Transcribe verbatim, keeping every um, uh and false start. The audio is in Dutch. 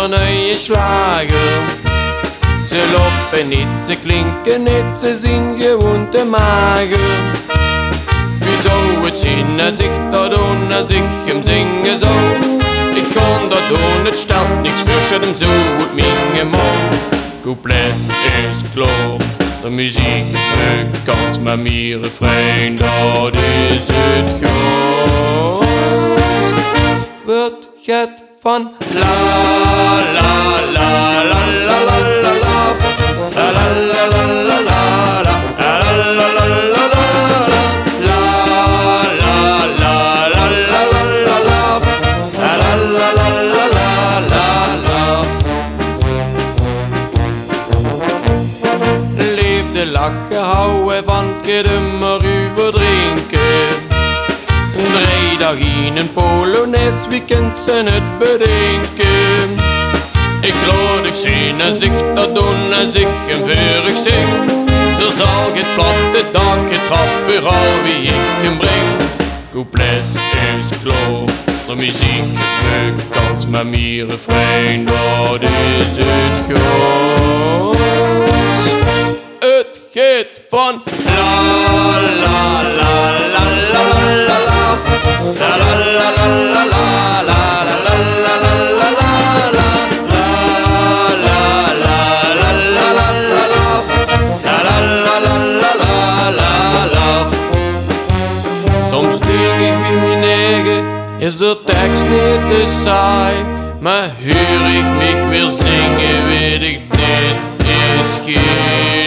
der neue Schlager. Ze lopen niet, ze klinken niet, ze zien gewoon te mager. Wie zou het zien als ik dat doen, als ik hem zingen zou? Ik kon dat doen, het stelt niks voor, zet hem zo het minge man. Couplet is klaar, de muziek is kans, maar meer refrein, dat is het groot. Wordt het van la la la la la la la la la la la la la la la la la la lachen, houden van het gedummer, u verdrinken. Drie dag in een polonaise, wie kent ze het bedenken? Ik laat ik zien als ik dat doen, als ik hem vurig zing. Er zal het platte dak getrapt voor al wie ik hem breng. Couplet is klaar, de muziek is kans, maar meer refrein, dat is het groot. Het gaat van la la la la la la la la la la la la la la la la la. Soms lig ik in mijn eigen, is de tekst niet te saai, maar hoor ik mich weer zingen, weet ik dit is geen